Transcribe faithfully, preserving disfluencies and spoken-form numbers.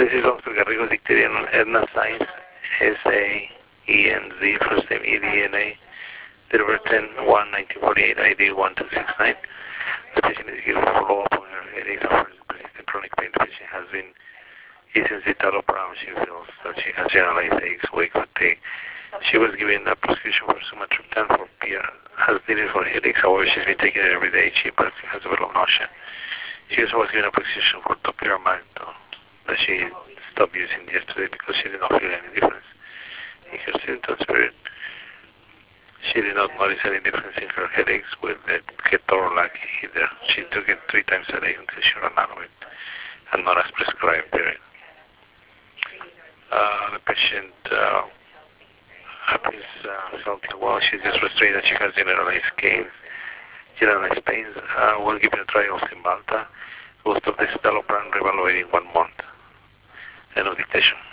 This is Doctor Garrigo Dicterian on Edna Science, S A E N Z, first name E D N A, date of birth ten one nineteen forty-eight, I D one two six nine. The patient is given follow-up on her headaches and persistent chronic pain. The patient has been using citalopram. She feels that she has generalized aches, wake, fatigue. She was given a prescription for sumatriptan for P R, has needed for headaches. However, she's been taking it every day. She but has developed nausea. She also was given a prescription for topiramate that she stopped using yesterday because she did not feel any difference in her symptoms. Period. She did not notice any difference in her headaches with the ketorolac either. She took it three times a day until she ran out of it, and not as prescribed. Period. Uh, the patient uh, appears uh, healthy well. She's just frustrated that she has generalized pains. Generalized pains. Uh, we'll give it a try of Cymbalta. We'll stop the citalopram, reevaluating one month. End of dictation.